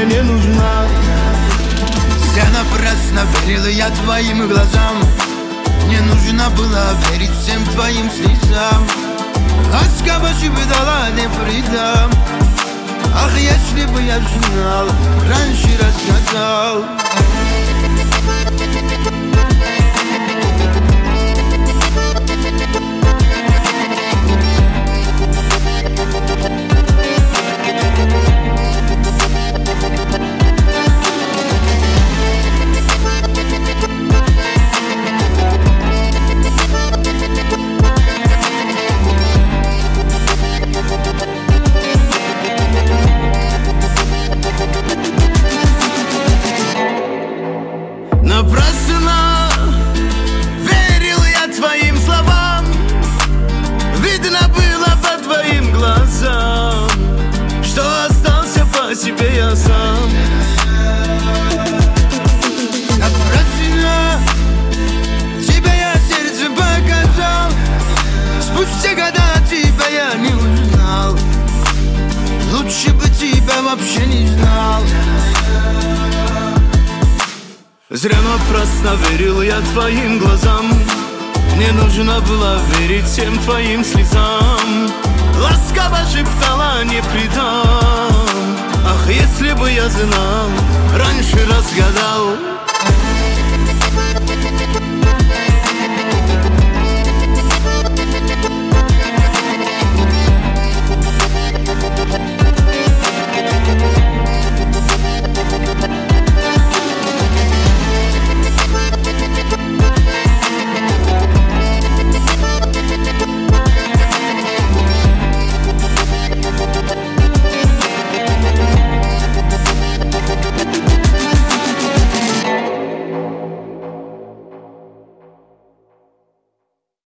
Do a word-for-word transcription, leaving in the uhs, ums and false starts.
мне не нужна. Зря напрасно верила я твоим глазам. Не нужно было верить всем твоим слезам. Ласково шептала, не предам. Ах, если бы я знал, раньше разгадал. Напрасно верил я твоим словам. Видно было по твоим глазам, что остался по себе я сам. Напрасно тебя я сердце показал. Спустя года тебя я не узнал. Лучше бы тебя вообще не знал. Зря напрасно верил я твоим глазам. Не нужно было верить всем твоим слезам. Ласково шептала, не предам. Ах, если бы я знал, раньше разгадал.